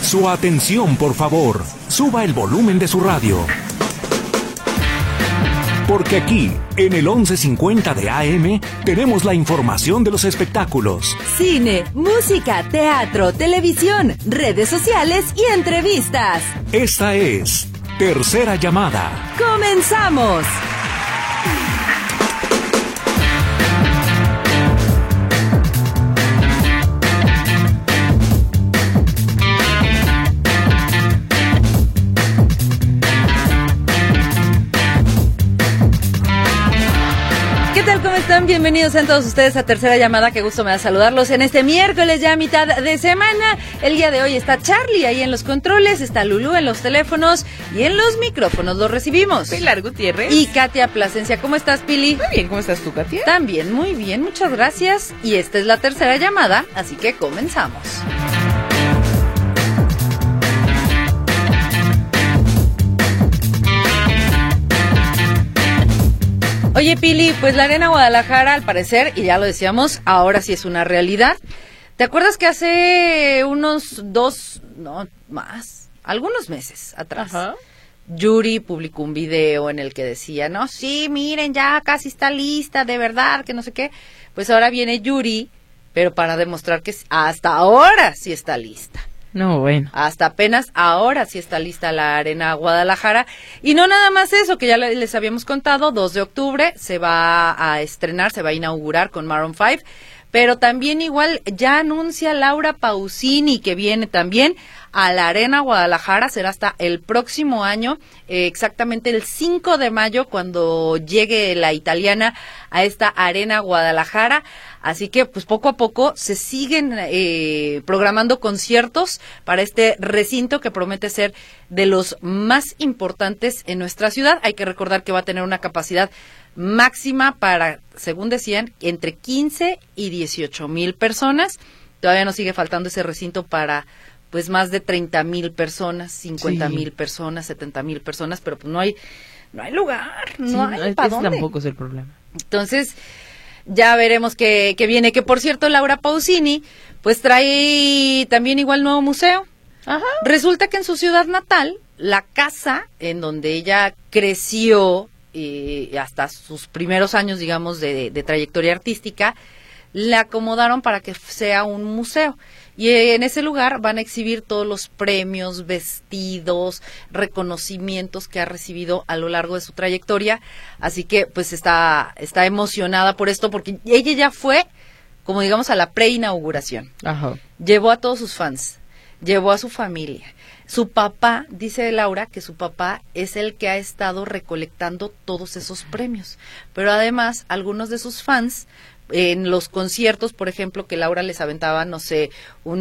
Su atención, por favor. Suba el volumen de su radio. Porque aquí, en el 1150 de AM, tenemos la información de los espectáculos. Cine, música, teatro, televisión, redes sociales y entrevistas. Esta es Tercera Llamada. ¡Comenzamos! ¿Cómo están? Bienvenidos a todos ustedes a Tercera Llamada. Qué gusto me da saludarlos en este miércoles ya a mitad de semana. El día de hoy está Charlie ahí en los controles, está Lulú en los teléfonos y en los micrófonos los recibimos Pilar Gutiérrez y Katia Plasencia. ¿Cómo estás, Pili? Muy bien, ¿cómo estás tú, Katia? También muy bien, muchas gracias. Y esta es la Tercera Llamada, así que comenzamos. Oye, Pili, pues la Arena Guadalajara, al parecer, y ya lo decíamos, ahora sí es una realidad. ¿Te acuerdas que hace algunos meses atrás, Yuri publicó un video en el que decía, no, sí, miren, ya casi está lista, de verdad, que no sé qué? Pues ahora viene Yuri, pero para demostrar que hasta ahora sí está lista. No, bueno. Hasta apenas ahora sí está lista la Arena Guadalajara. Y no nada más eso, que ya les habíamos contado, 2 de octubre se va a estrenar, se va a inaugurar con Maroon 5, pero también igual ya anuncia Laura Pausini que viene también a la Arena Guadalajara, será hasta el próximo año, exactamente el 5 de mayo cuando llegue la italiana a esta Arena Guadalajara. Así que pues poco a poco se siguen programando conciertos para este recinto que promete ser de los más importantes en nuestra ciudad. Hay que recordar que va a tener una capacidad máxima para, según decían, entre 15 y 18,000 personas. Todavía nos sigue faltando ese recinto para pues más de 30,000 personas, 50,000 personas, 70,000 personas, pero pues no hay lugar, no hay para dónde. Tampoco es el problema. Entonces, ya veremos qué viene, que por cierto, Laura Pausini, pues trae también igual nuevo museo. Ajá. Resulta que en su ciudad natal, la casa en donde ella creció, hasta sus primeros años, digamos, de trayectoria artística, la acomodaron para que sea un museo. Y en ese lugar van a exhibir todos los premios, vestidos, reconocimientos que ha recibido a lo largo de su trayectoria. Así que pues está emocionada por esto, porque ella ya fue, como digamos, a la preinauguración. Ajá. Llevó a todos sus fans, llevó a su familia. Su papá, dice Laura, que su papá es el que ha estado recolectando todos esos premios. Pero además, algunos de sus fans, en los conciertos, por ejemplo, que Laura les aventaba, no sé, un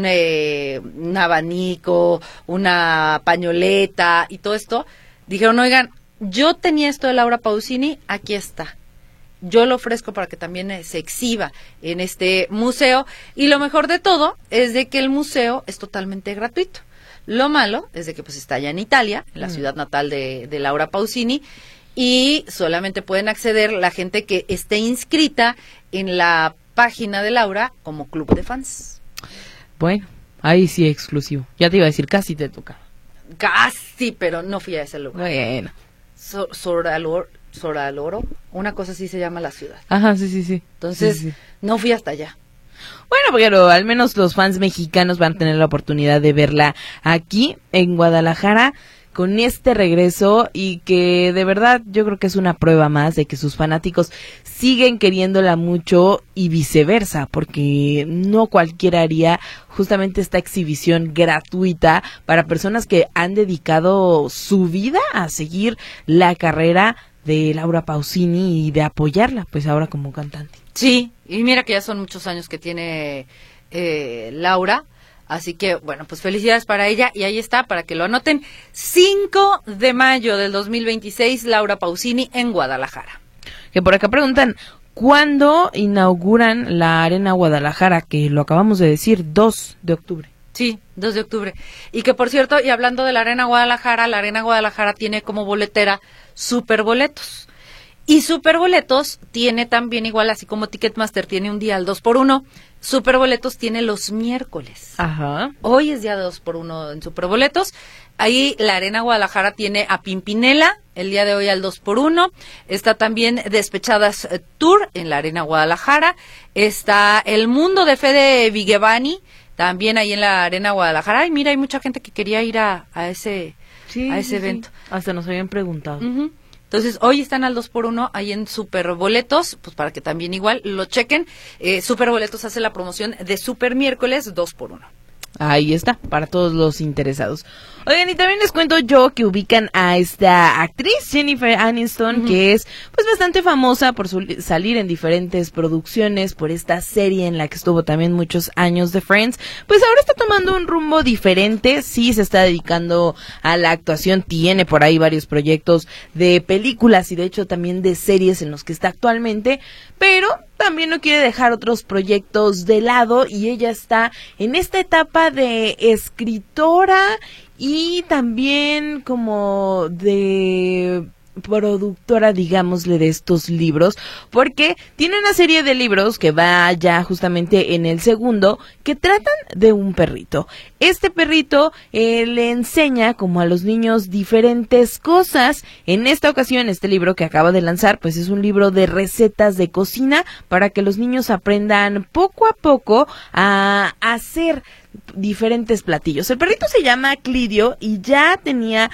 abanico, una pañoleta y todo esto, dijeron, oigan, yo tenía esto de Laura Pausini, aquí está. Yo lo ofrezco para que también se exhiba en este museo. Y lo mejor de todo es de que el museo es totalmente gratuito. Lo malo es de que pues está allá en Italia, en la ciudad natal de Laura Pausini, y solamente pueden acceder la gente que esté inscrita en la página de Laura como club de fans. Bueno, ahí sí exclusivo. Ya te iba a decir, casi te toca. Casi, pero no fui a ese lugar. Bueno. Soraloro, una cosa así se llama la ciudad. Ajá, sí. Entonces, sí. No fui hasta allá. Bueno, pero al menos los fans mexicanos van a tener la oportunidad de verla aquí en Guadalajara con este regreso, y que de verdad yo creo que es una prueba más de que sus fanáticos siguen queriéndola mucho y viceversa, porque no cualquiera haría justamente esta exhibición gratuita para personas que han dedicado su vida a seguir la carrera de Laura Pausini y de apoyarla pues ahora como cantante. Sí, y mira que ya son muchos años que tiene Laura. Así que, bueno, pues felicidades para ella, y ahí está, para que lo anoten, 5 de mayo del 2026, Laura Pausini en Guadalajara. Que por acá preguntan, ¿cuándo inauguran la Arena Guadalajara? Que lo acabamos de decir, 2 de octubre. Sí, 2 de octubre. Y que, por cierto, y hablando de la Arena Guadalajara tiene como boletera Superboletos. Y Superboletos tiene también igual, así como Ticketmaster tiene un día al 2x1, Superboletos tiene los miércoles. Ajá. Hoy es día de 2x1 en Superboletos. Ahí la Arena Guadalajara tiene a Pimpinela el día de hoy al 2x1. Está también Despechadas Tour en la Arena Guadalajara. Está El Mundo de Fede Vigevani también ahí en la Arena Guadalajara. Ay, mira, hay mucha gente que quería ir a ese evento. Hasta nos habían preguntado. Uh-huh. Entonces, hoy están al 2x1 ahí en Superboletos, pues para que también igual lo chequen. Superboletos hace la promoción de Super Miércoles 2x1. Ahí está, para todos los interesados. Oigan, y también les cuento yo que ubican a esta actriz, Jennifer Aniston, que es pues bastante famosa por salir en diferentes producciones, por esta serie en la que estuvo también muchos años de Friends. Pues ahora está tomando un rumbo diferente, sí se está dedicando a la actuación, tiene por ahí varios proyectos de películas y de hecho también de series en los que está actualmente, pero también no quiere dejar otros proyectos de lado y ella está en esta etapa de escritora y también como de productora, digámosle, de estos libros, porque tiene una serie de libros que va ya justamente en el segundo, que tratan de un perrito. Este perrito le enseña como a los niños diferentes cosas. En esta ocasión, este libro que acaba de lanzar, pues es un libro de recetas de cocina para que los niños aprendan poco a poco a hacer diferentes platillos. El perrito se llama Clidio y ya tenía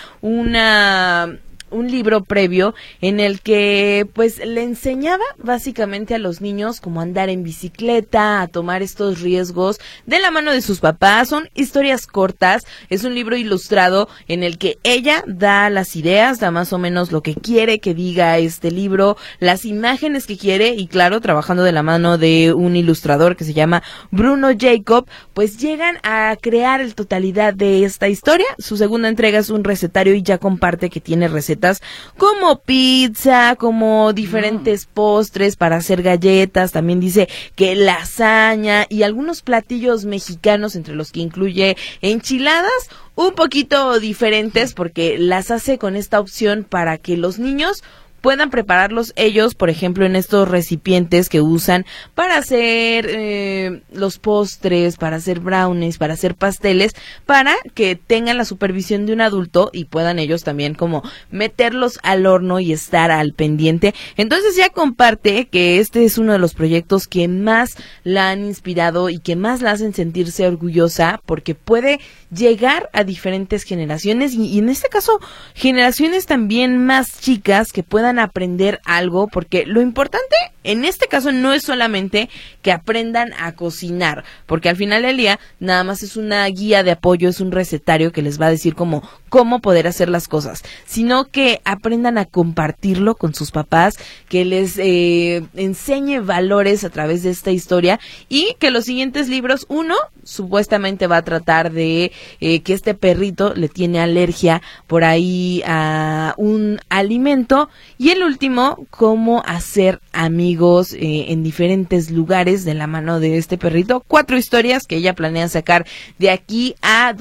un libro previo en el que pues le enseñaba básicamente a los niños cómo andar en bicicleta, a tomar estos riesgos de la mano de sus papás. Son historias cortas, es un libro ilustrado en el que ella da las ideas, da más o menos lo que quiere que diga este libro, las imágenes que quiere y claro, trabajando de la mano de un ilustrador que se llama Bruno Jacob, pues llegan a crear el totalidad de esta historia. Su segunda entrega es un recetario y ya comparte que tiene recetas como pizza, como diferentes postres para hacer galletas, también dice que lasaña y algunos platillos mexicanos entre los que incluye enchiladas un poquito diferentes porque las hace con esta opción para que los niños puedan prepararlos ellos, por ejemplo, en estos recipientes que usan para hacer los postres, para hacer brownies, para hacer pasteles, para que tengan la supervisión de un adulto y puedan ellos también como meterlos al horno y estar al pendiente. Entonces ya comparte que este es uno de los proyectos que más la han inspirado y que más la hacen sentirse orgullosa porque puede llegar a diferentes generaciones y en este caso generaciones también más chicas que puedan aprender algo, porque lo importante en este caso no es solamente que aprendan a cocinar, porque al final del día nada más es una guía de apoyo, es un recetario que les va a decir cómo poder hacer las cosas, sino que aprendan a compartirlo con sus papás, que les enseñe valores a través de esta historia y que los siguientes libros, uno supuestamente va a tratar de que este perrito le tiene alergia por ahí a un alimento y el último, cómo hacer amigos en diferentes lugares de la mano de este perrito. 4 historias que ella planea sacar de aquí a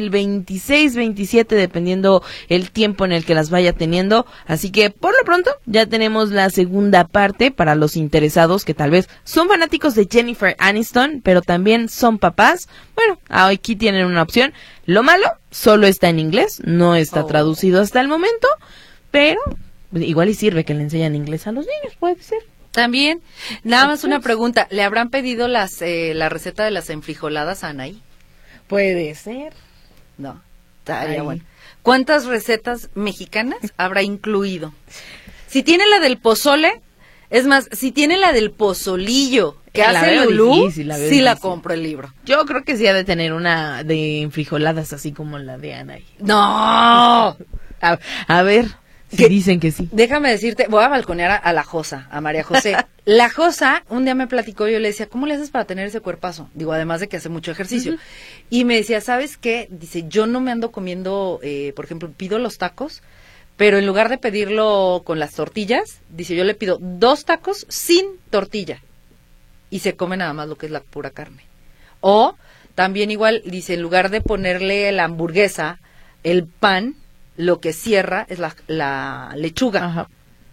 2026-27, dependiendo el tiempo en el que las vaya teniendo. Así que por lo pronto ya tenemos la segunda parte para los interesados que tal vez son fanáticos de Jennifer Aniston, pero también son papás. Bueno, aquí tienen una opción. Lo malo, solo está en inglés, no está traducido hasta el momento, pero igual y sirve que le enseñan inglés a los niños, puede ser. También, nada más una pregunta, ¿le habrán pedido la receta de las enfrijoladas a Anaí? Puede ser. No, estaría bueno. ¿Cuántas recetas mexicanas habrá incluido? Si tiene la del pozole, es más, si tiene la del pozolillo que hace Lulú, sí la compro el libro. Yo creo que sí ha de tener una de enfrijoladas así como la de Anaí. ¡No! A ver, si dicen que sí. Déjame decirte, voy a balconear a la Josa, a María José. La Josa, un día me platicó, yo le decía, ¿cómo le haces para tener ese cuerpazo? Digo, además de que hace mucho ejercicio. Uh-huh. Y me decía, ¿sabes qué? Dice, yo no me ando comiendo, por ejemplo, pido los tacos, pero en lugar de pedirlo con las tortillas, dice, yo le pido 2 tacos sin tortilla. Y se come nada más lo que es la pura carne. O también igual, dice, en lugar de ponerle la hamburguesa, el pan, lo que cierra es la lechuga. Ajá.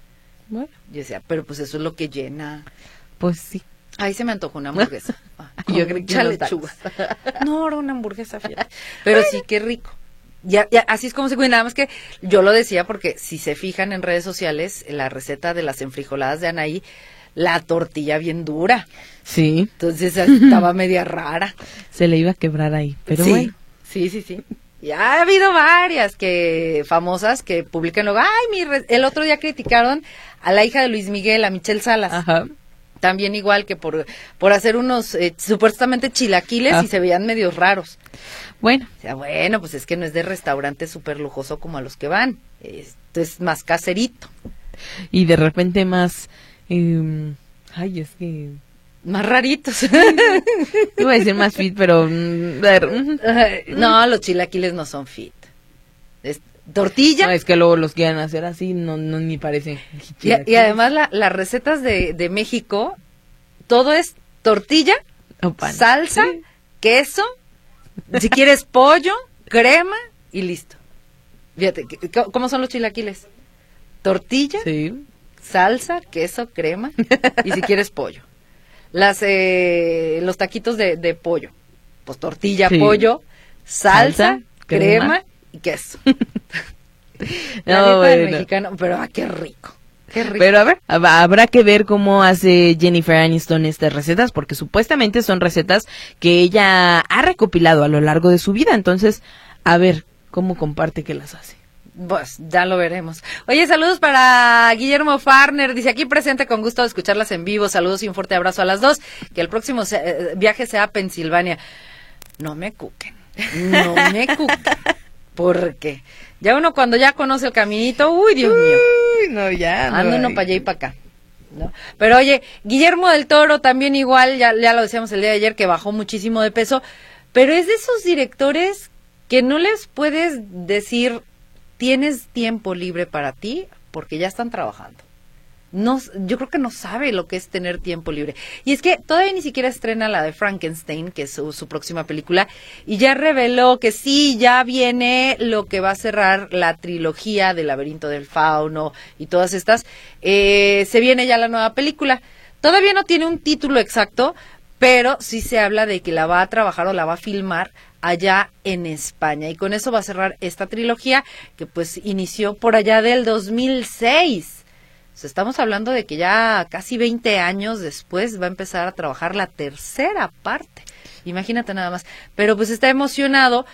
Bueno, Yo decía, pero pues eso es lo que llena. pues sí. Ahí se me antojó una hamburguesa. Yo creo que mucha unos tacos. lechuga. No, era una hamburguesa, fíjate. Pero sí, qué rico. Ya, así es como se cuida. Nada más que yo lo decía porque si se fijan en redes sociales, la receta de las enfrijoladas de Anaí, la tortilla bien dura. Sí, Entonces estaba media rara. se le iba a quebrar ahí, pero sí, bueno. sí. Ya ha habido varias famosas que publican luego, el otro día criticaron a la hija de Luis Miguel, a Michelle Salas. Ajá. También igual que por hacer unos supuestamente chilaquiles y se veían medios raros. Bueno, O sea, bueno, pues es que no es de restaurante súper lujoso como a los que van. Esto es más caserito. y de repente más... es que... Más raritos. Iba a decir más fit, pero... No, los chilaquiles no son fit. Es tortilla. No, es que luego los quieren hacer así, no ni parecen. Y además las recetas de México, todo es tortilla, O pan. salsa, Sí. queso, si quieres pollo, crema y listo. Fíjate, ¿cómo son los chilaquiles? Tortilla, Sí. salsa, queso, crema y si quieres pollo. Los taquitos de pollo, pues tortilla, Sí. pollo, salsa, crema crema y queso. No, La neta del bueno. mexicano, pero qué rico. Qué rico. Pero a ver, habrá que ver cómo hace Jennifer Aniston estas recetas, porque supuestamente son recetas que ella ha recopilado a lo largo de su vida. Entonces, a ver cómo comparte que las hace. Pues ya lo veremos. Oye, saludos para Guillermo Farner. Dice aquí presente, con gusto de escucharlas en vivo. Saludos y un fuerte abrazo a las dos. Que el próximo viaje sea a Pensilvania. No me cuquen. Porque ya uno cuando ya conoce el caminito, uy, Dios mío. Uy, no, ya. Anda uno para allá y para acá. ¿No? Pero oye, Guillermo del Toro también igual, ya lo decíamos el día de ayer, que bajó muchísimo de peso. Pero es de esos directores que no les puedes decir... ¿Tienes tiempo libre para ti? Porque ya están trabajando. No, yo creo que no sabe lo que es tener tiempo libre. Y es que todavía ni siquiera estrena la de Frankenstein, que es su próxima película, y ya reveló que sí, ya viene lo que va a cerrar la trilogía del Laberinto del Fauno y todas estas. Se viene ya la nueva película. Todavía no tiene un título exacto, pero sí se habla de que la va a trabajar o la va a filmar allá en España. Y con eso va a cerrar esta trilogía que pues inició por allá del 2006. O sea, estamos hablando de que ya casi 20 años después va a empezar a trabajar la tercera parte. Imagínate nada más. Pero pues está emocionado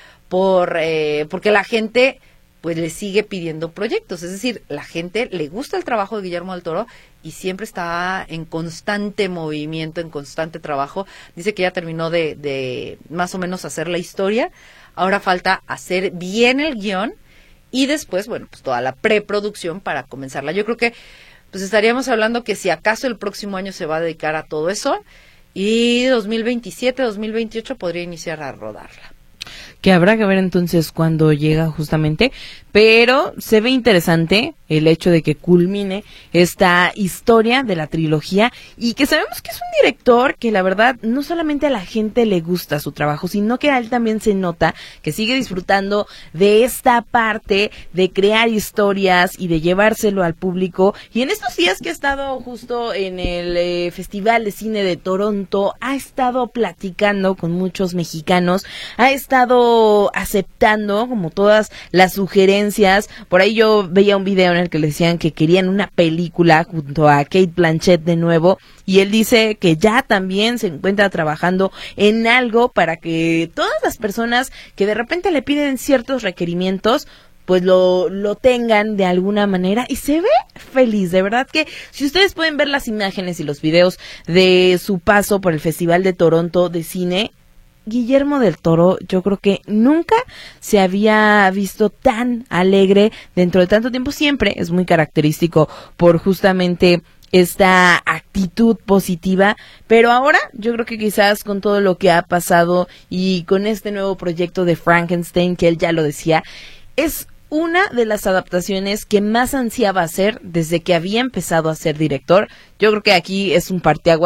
porque la gente pues le sigue pidiendo proyectos. Es decir, la gente le gusta el trabajo de Guillermo del Toro y siempre está en constante movimiento, en constante trabajo. Dice que ya terminó de más o menos hacer la historia. Ahora falta hacer bien el guión y después, bueno, pues toda la preproducción para comenzarla. Yo creo que pues estaríamos hablando que si acaso el próximo año se va a dedicar a todo eso y 2027, 2028 podría iniciar a rodarla. Que habrá que ver entonces cuando llega justamente, pero se ve interesante el hecho de que culmine esta historia de la trilogía y que sabemos que es un director que la verdad no solamente a la gente le gusta su trabajo, sino que a él también se nota que sigue disfrutando de esta parte de crear historias y de llevárselo al público. Y en estos días que ha estado justo en el Festival de Cine de Toronto, ha estado platicando con muchos mexicanos, ha estado aceptando como todas las sugerencias. Por ahí yo veía un video en el que le decían que querían una película junto a Kate Blanchett de nuevo, y él dice que ya también se encuentra trabajando en algo para que todas las personas que de repente le piden ciertos requerimientos pues lo tengan de alguna manera, y se ve feliz. De verdad que si ustedes pueden ver las imágenes y los videos de su paso por el Festival de Toronto de cine, Guillermo del Toro, yo creo que nunca se había visto tan alegre dentro de tanto tiempo. Siempre es muy característico por justamente esta actitud positiva, pero ahora yo creo que quizás con todo lo que ha pasado y con este nuevo proyecto de Frankenstein, que él ya lo decía, es una de las adaptaciones que más ansiaba hacer desde que había empezado a ser director. Yo creo que aquí es un parteaguas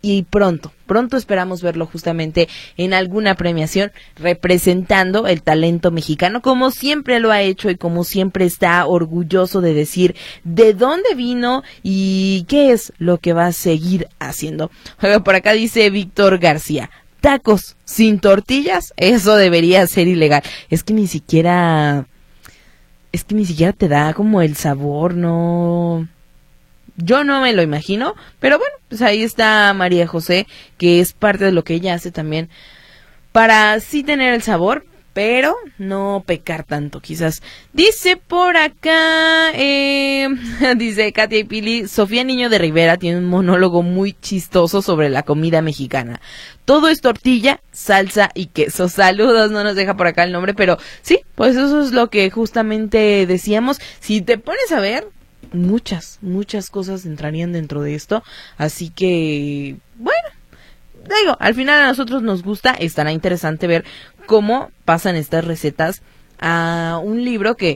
y pronto esperamos verlo justamente en alguna premiación representando el talento mexicano, como siempre lo ha hecho y como siempre está orgulloso de decir de dónde vino y qué es lo que va a seguir haciendo. Por acá dice Víctor García: tacos sin tortillas, eso debería ser ilegal. Es que ni siquiera te da como el sabor, no. Yo no me lo imagino, pero bueno, pues ahí está María José, que es parte de lo que ella hace también para sí tener el sabor, pero no pecar tanto, quizás. Dice por acá, dice Katia y Pili, Sofía Niño de Rivera tiene un monólogo muy chistoso sobre la comida mexicana. Todo es tortilla, salsa y queso. Saludos, no nos deja por acá el nombre, pero sí, pues eso es lo que justamente decíamos. Si te pones a ver, muchas cosas entrarían dentro de esto, así que, bueno, digo, al final a nosotros nos gusta, estará interesante ver cómo pasan estas recetas a un libro que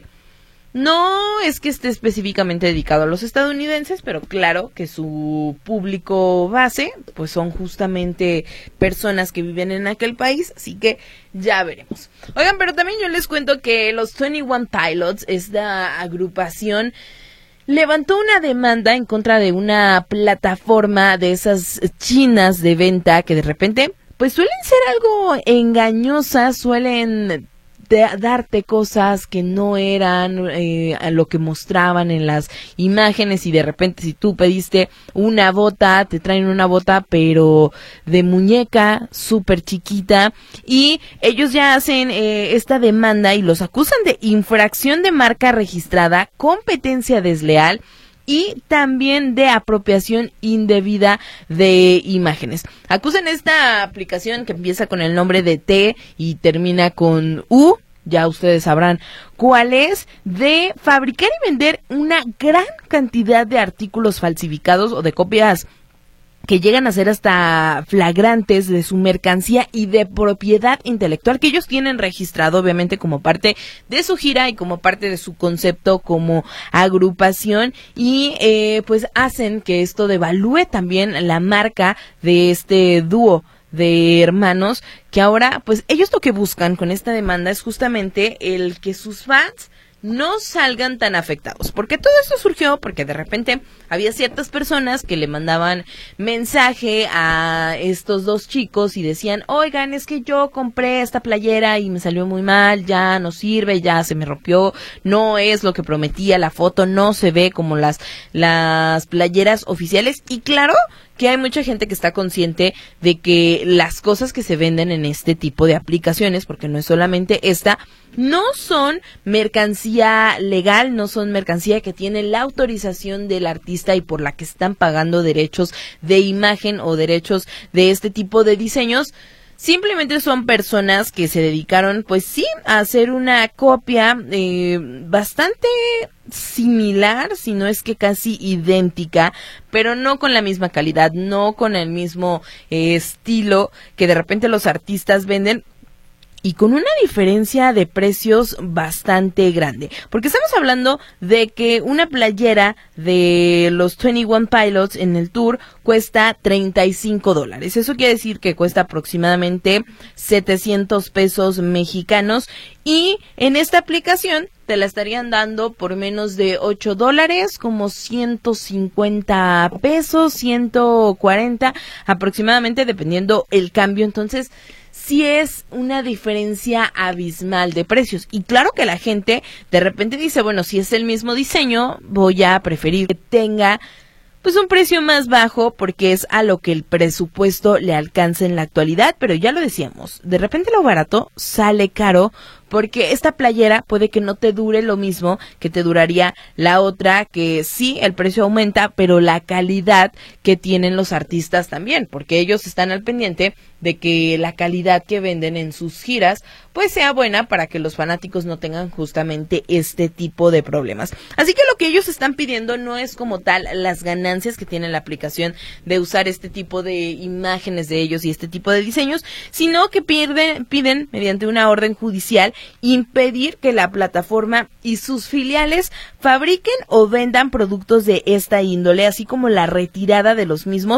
no es que esté específicamente dedicado a los estadounidenses, pero claro que su público base pues son justamente personas que viven en aquel país, así que ya veremos. Oigan, pero también yo les cuento que los 21 Pilots, esta agrupación, levantó una demanda en contra de una plataforma de esas chinas de venta que de repente pues suelen ser algo engañosas, suelen darte cosas que no eran a lo que mostraban en las imágenes, y de repente si tú pediste una bota, te traen una bota pero de muñeca súper chiquita, y ellos ya hacen esta demanda y los acusan de infracción de marca registrada, competencia desleal y también de apropiación indebida de imágenes. Acusan esta aplicación que empieza con el nombre de T y termina con U, ya ustedes sabrán cuál es, de fabricar y vender una gran cantidad de artículos falsificados o de copias que llegan a ser hasta flagrantes de su mercancía y de propiedad intelectual que ellos tienen registrado, obviamente como parte de su gira y como parte de su concepto como agrupación, y pues hacen que esto devalúe también la marca de este dúo de hermanos, que ahora pues ellos lo que buscan con esta demanda es justamente el que sus fans no salgan tan afectados, porque todo esto surgió porque de repente había ciertas personas que le mandaban mensaje a estos dos chicos y decían: oigan, es que yo compré esta playera y me salió muy mal, ya no sirve, ya se me rompió, no es lo que prometía, la foto no se ve como las playeras oficiales. Y claro que hay mucha gente que está consciente de que las cosas que se venden en este tipo de aplicaciones, porque no es solamente esta, no son mercancía legal, no son mercancía que tiene la autorización del artista y por la que están pagando derechos de imagen o derechos de este tipo de diseños. Simplemente son personas que se dedicaron, pues sí, a hacer una copia bastante similar, si no es que casi idéntica, pero no con la misma calidad, no con el mismo estilo que de repente los artistas venden, y con una diferencia de precios bastante grande, porque estamos hablando de que una playera de los 21 Pilots en el tour cuesta $35. Eso quiere decir que cuesta aproximadamente 700 pesos mexicanos, y en esta aplicación te la estarían dando por menos de $8, como 150 pesos, 140 aproximadamente, dependiendo el cambio. Entonces sí es una diferencia abismal de precios. Y claro que la gente de repente dice, bueno, si es el mismo diseño, voy a preferir que tenga pues un precio más bajo porque es a lo que el presupuesto le alcanza en la actualidad. Pero ya lo decíamos, de repente lo barato sale caro, porque esta playera puede que no te dure lo mismo que te duraría la otra, que sí, el precio aumenta, pero la calidad que tienen los artistas también, porque ellos están al pendiente de que la calidad que venden en sus giras pues sea buena para que los fanáticos no tengan justamente este tipo de problemas. Así que lo que ellos están pidiendo no es como tal las ganancias que tiene la aplicación de usar este tipo de imágenes de ellos y este tipo de diseños, sino que piden mediante una orden judicial impedir que la plataforma y sus filiales fabriquen o vendan productos de esta índole, así como la retirada de los mismos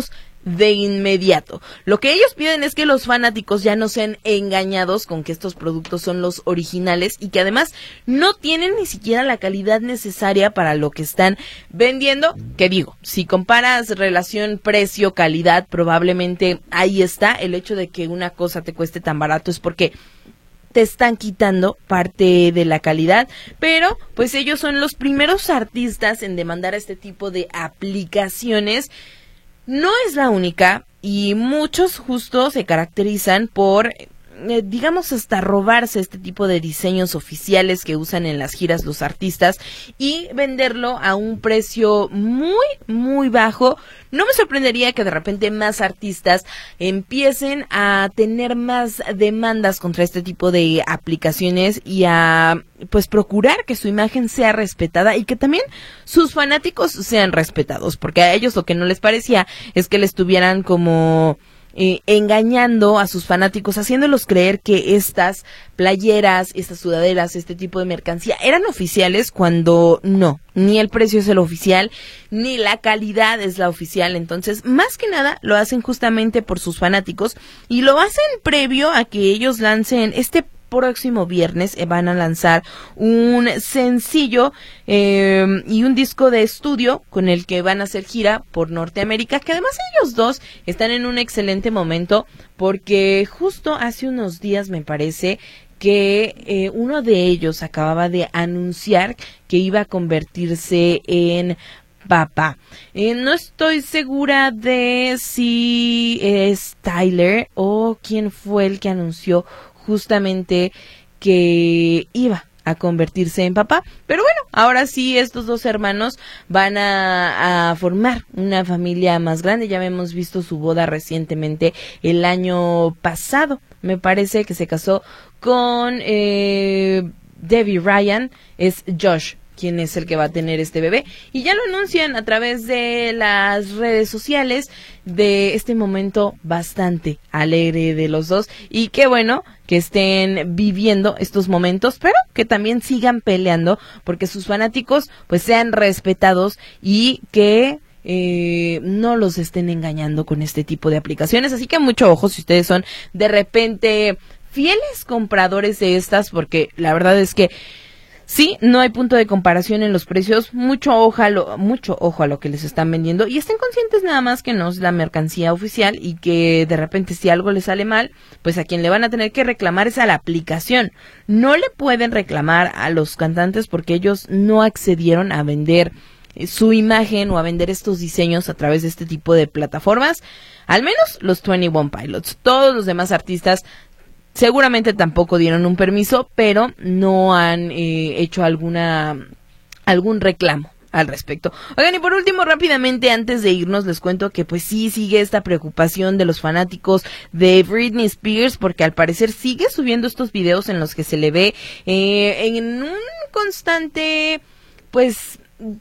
de inmediato. Lo que ellos piden es que los fanáticos ya no sean engañados con que estos productos son los originales y que además no tienen ni siquiera la calidad necesaria para lo que están vendiendo. Que digo, si comparas relación precio-calidad, probablemente ahí está. El hecho de que una cosa te cueste tan barato es porque te están quitando parte de la calidad, pero pues ellos son los primeros artistas en demandar este tipo de aplicaciones. No es la única y muchos justo se caracterizan por, digamos, hasta robarse este tipo de diseños oficiales que usan en las giras los artistas y venderlo a un precio muy, muy bajo. No me sorprendería que de repente más artistas empiecen a tener más demandas contra este tipo de aplicaciones y a pues procurar que su imagen sea respetada y que también sus fanáticos sean respetados, porque a ellos lo que no les parecía es que le estuvieran como engañando a sus fanáticos, haciéndolos creer que estas playeras, estas sudaderas, este tipo de mercancía eran oficiales cuando no, ni el precio es el oficial, ni la calidad es la oficial. Entonces, más que nada, lo hacen justamente por sus fanáticos y lo hacen previo a que ellos lancen este próximo viernes. Van a lanzar un sencillo y un disco de estudio con el que van a hacer gira por Norteamérica, que además ellos dos están en un excelente momento porque justo hace unos días me parece que uno de ellos acababa de anunciar que iba a convertirse en papá. No estoy segura de si es Tyler o quién fue el que anunció justamente que iba a convertirse en papá, pero bueno, ahora sí estos dos hermanos van a formar una familia más grande. Ya hemos visto su boda recientemente el año pasado, me parece que se casó con Debbie Ryan, es Josh quién es el que va a tener este bebé, y ya lo anuncian a través de las redes sociales de este momento bastante alegre de los dos, y qué bueno que estén viviendo estos momentos, pero que también sigan peleando porque sus fanáticos pues sean respetados y que no los estén engañando con este tipo de aplicaciones. Así que mucho ojo si ustedes son de repente fieles compradores de estas, porque la verdad es que sí, no hay punto de comparación en los precios. Mucho ojo a lo que les están vendiendo y estén conscientes nada más que no es la mercancía oficial y que de repente si algo les sale mal, pues a quien le van a tener que reclamar es a la aplicación. No le pueden reclamar a los cantantes porque ellos no accedieron a vender su imagen o a vender estos diseños a través de este tipo de plataformas. Al menos los 21 Pilots. Todos los demás artistas seguramente tampoco dieron un permiso, pero no han hecho algún reclamo al respecto. Oigan, y por último, rápidamente, antes de irnos, les cuento que pues sí sigue esta preocupación de los fanáticos de Britney Spears, porque al parecer sigue subiendo estos videos en los que se le ve en un constante, pues,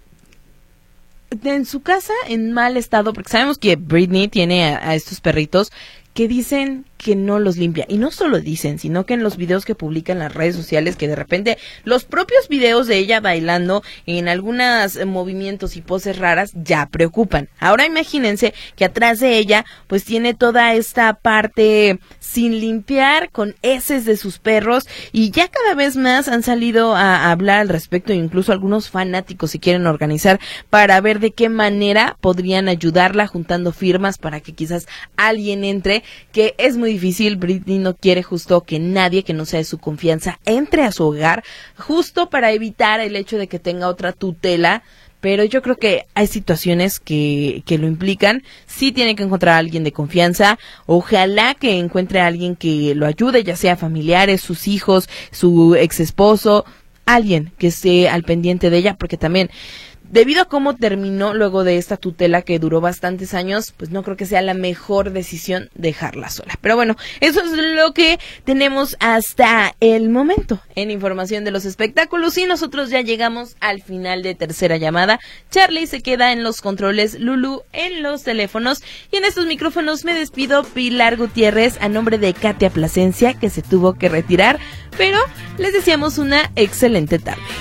en su casa en mal estado, porque sabemos que Britney tiene a estos perritos que dicen que no los limpia, y no solo dicen, sino que en los videos que publica en las redes sociales, que de repente los propios videos de ella bailando en algunos movimientos y poses raras ya preocupan. Ahora imagínense que atrás de ella pues tiene toda esta parte sin limpiar con heces de sus perros, y ya cada vez más han salido a hablar al respecto, e incluso algunos fanáticos se quieren organizar para ver de qué manera podrían ayudarla juntando firmas para que quizás alguien entre, que es muy difícil. Britney no quiere justo que nadie que no sea de su confianza entre a su hogar, justo para evitar el hecho de que tenga otra tutela, pero yo creo que hay situaciones que lo implican. Sí tiene que encontrar a alguien de confianza, ojalá que encuentre a alguien que lo ayude, ya sea familiares, sus hijos, su ex esposo, alguien que esté al pendiente de ella, porque también debido a cómo terminó luego de esta tutela que duró bastantes años, pues no creo que sea la mejor decisión dejarla sola. Pero bueno, eso es lo que tenemos hasta el momento en información de los espectáculos, y nosotros ya llegamos al final de Tercera Llamada. Charlie se queda en los controles, Lulu en los teléfonos, y en estos micrófonos me despido, Pilar Gutiérrez, a nombre de Katia Plasencia, que se tuvo que retirar, pero les deseamos una excelente tarde.